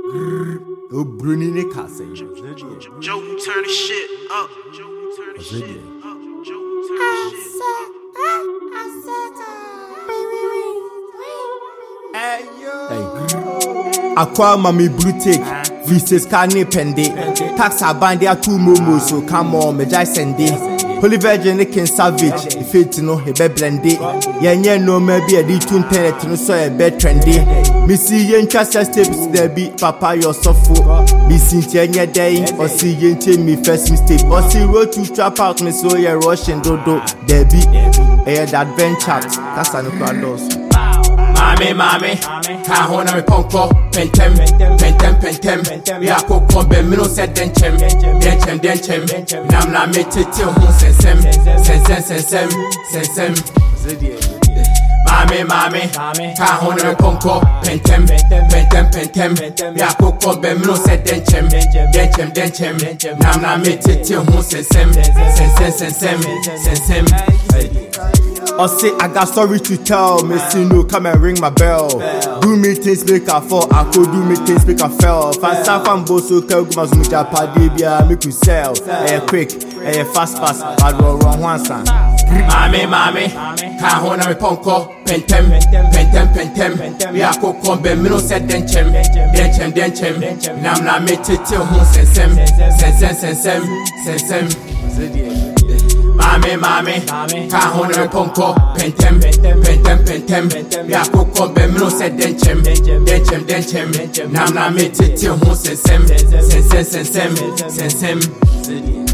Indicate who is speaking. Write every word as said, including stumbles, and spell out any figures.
Speaker 1: Oh, Bruni Nicasa.
Speaker 2: Joe, turn the shit up. Joe, turn the shit up. Joe, turn the shit up.
Speaker 1: Hey, Aqua Mami Brutic, Vices Carne Pende, Tax Abandia two Momo, so come on, Majai Sende. Holy Virgin Nickin Savage, if it's no, he be blended. Yeah, no, maybe a D two ten, no, so a bed trendy. Missy Yen Chassa steps there be Papa, your soft. Missing Tanya Day, or see Yen me first mistake, or see road to trap out, Miss Oya Rush and Dodo, there be a adventure. That's an Ukrados.
Speaker 3: Mami, mami, kahona me ponko, pentem, pentem, pentem. We are cook be me no said denchem, denchem, denchem. Nam na me tete hu sensem, sensem, sensem, sensem. Mami, mami, kahona me ponko, pentem, pentem, pentem. We are cook be me no said denchem, denchem, denchem. Nam na me tete hu sensem, sensem, sensem, sensem.
Speaker 1: Or say I got story to tell, me see no come and ring my bell. Do me things make a fall, I could do me things make a fell. Fan fan boso kel gumas mu japa debia make you sell. Eh quick, eh fast fast, bad wrong wrong one san.
Speaker 3: Mami, mami, kahona me ponko, pentem, pentem, pentem. We are cook be me no said denchem, denchem, denchem. Nam na me tete hu sensem, sensem, sensem, sensem. Mami, mami, kahona me ponko, pentem, pentem, pentem. We are cook be me no said denchem, denchem, denchem. Nam na me tete hu sensem, sensem, sensem, sensem.